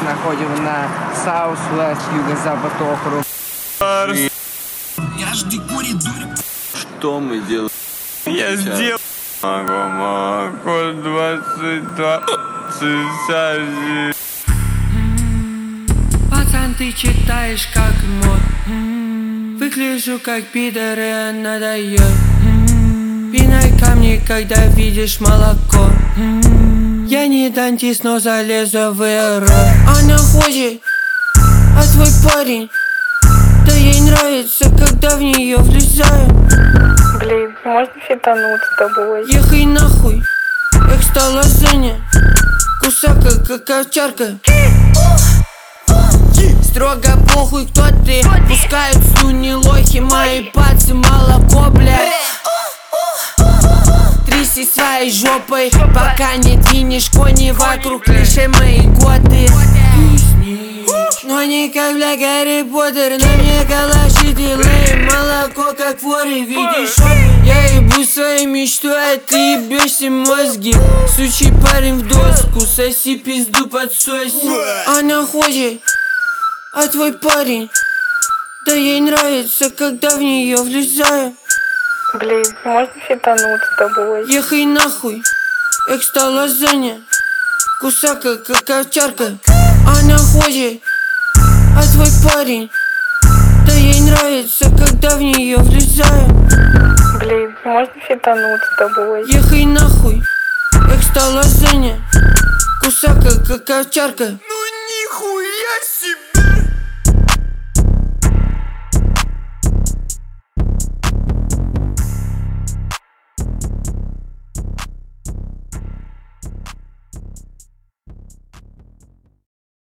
находим на Southwest, юго-запад округ. Я ж декурит, дурь. Что мы делаем? Я сделал Мако 22 цесарь. Пацан, ты читаешь как мод. Выгляжу как пидор, и надоел. Пинай камни, когда видишь молоко. Я не дантист, но залезу в эро. Она хочет, а твой парень, да ей нравится, когда в нее влезаю. Блин, можно фитануть с тобой? Ехай нахуй, как стала Женя. Кусака, как овчарка. Строго похуй, кто ты. Пускают слюни лохи, мои пальцы молоко, блядь. Тряси своей жопой, пока не двинешь кони вокруг, лишь мои годы. Но не как бля Гарри Поттер, на мне калаши делай. Молоко как воры, видишь? Я ебу своей мечтой, а ты ебешься мозги. Сучий парень в доску, соси пизду подсоси. Она хочет, а твой парень, да ей нравится, когда в нее влезаю. Блин, можно фитануть с тобой? Ехай нахуй, как стала Женя. Кусака, как овчарка. Она хочет, а твой парень, да ей нравится, когда в нее влезаю. Блин, можно фитануть с тобой? Ехай нахуй, как стала Женя. Кусака, как овчарка. Ну нихуя себе!